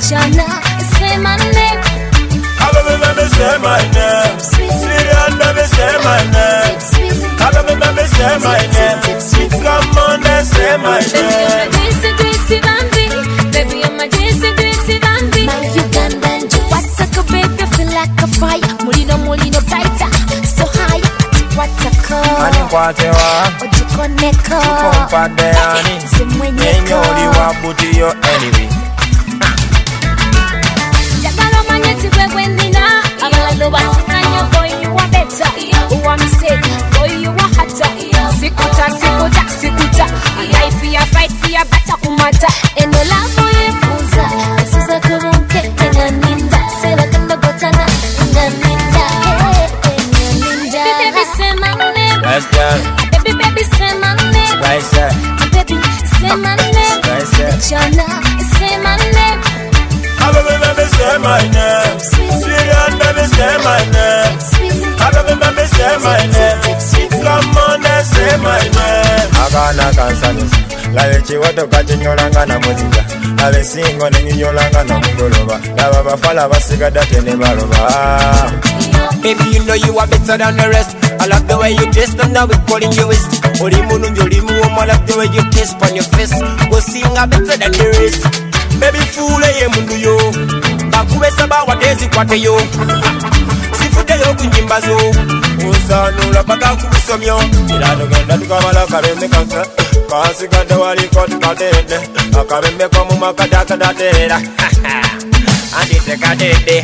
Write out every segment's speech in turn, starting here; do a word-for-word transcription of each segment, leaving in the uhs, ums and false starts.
Chana, say my name. I remember say my name. Syria, never say my name. I remember say my name. Come on, say my name. Juicy, juicy bambi, baby, I'm a juicy, juicy bambi. My Ugandan juice. What's a baby, feel like a fire. Molino, molino, tighter, so high. What's a call? Ani kwate wa. Ojikoneko. Kompade ani. Simwenyeko. Nyori wa buti yo anyway. Jagalo manyeti wewe nina. Abalalo basinanya boy you are better. Who am say boy you are hotter. Sikuta sikuta sikuta. Life ya fight ya better umata. Eno love for you puza. Suza kurunke nganinda. Sela kanda gotana nganinda. Nganinda. Baby say my name. Let's go. Baby baby say my name. Spice it. Baby say my name. Spice it. Chana say my name. I remember say my name. Syria, never say my name. I remember say my name. Come on, say my name. Agana kansanis. Lale chiwato kachinyoranga na muzika. Lale singo nenyoranga na mugoloba. Laba bafala basiga date ne baroba. Baby, you know you are better than the rest. I love the way you dress, and now we're calling you West. Orimu nunjolimu, I love the way you kiss on your face. Go sing a better than the rest. Baby, fool, I am mundu yo. Bakube saba wadezi kwate yo. Sifude yo kunjimbazo. Usanu la baka kubisomyo. Ilado genda tukabala kabembe kanka. Kasi kanda wali koti kadede. Akabembe kwa muma kadaka dadera. Andite kadede.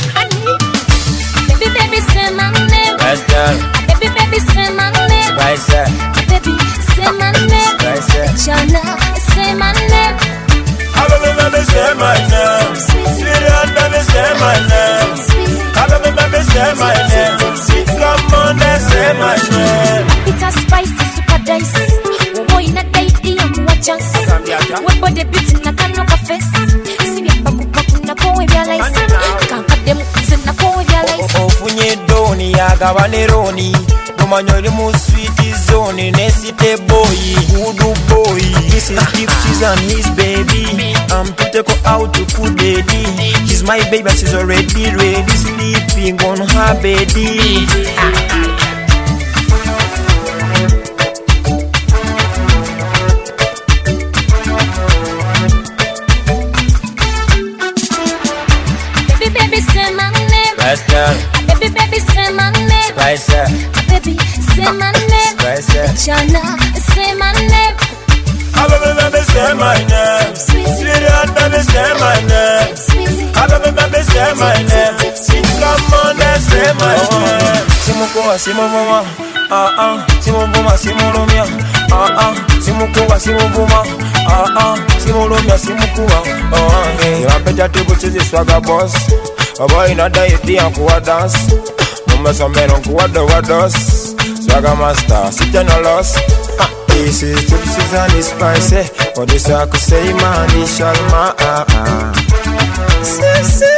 Baby, baby, say my name. Let's go. Baby, baby, say my name. Spice it. Baby, say my name. Spice it. Chana, say my name. I remember say my name. Syria, never say my name. I remember say my name. Come on, say my name. It's a spicy super dice. Boy, in a date, I'm watching. What about the beauty? I can't look a face. See me back up, na go with your life. Can't cut them, na go with your life. Ofunye doni ya gabaneroni. Numanyori mu sweet zone. Nesite boy, voodoo boy. This is Gypsies and his baby. I'm to take her out to put baby. She's my baby, she's already ready. Sleeping on her baby. Baby, baby, say my name. Let's go. Baby, baby, say my name. Spice it. Baby, say my name. Spice it. Chana, say my name. I remember say my name. Syria, never say my name. I remember say my name. Come on, say my name. Simukoa, simuvuma. Ah ah. Simuvuma, simurumia. Ah ah. Simukoa, simuvuma. Ah ah. Simurumia, simukoa. Oh yeah. You are better to go to the swagger boss. A boy in a diet, and go dance. Mama some men on go the wados. Swagger master, sit and a loss. This is Gypsies and it's spicy. For this I could say man, it's Shalma. Say, say.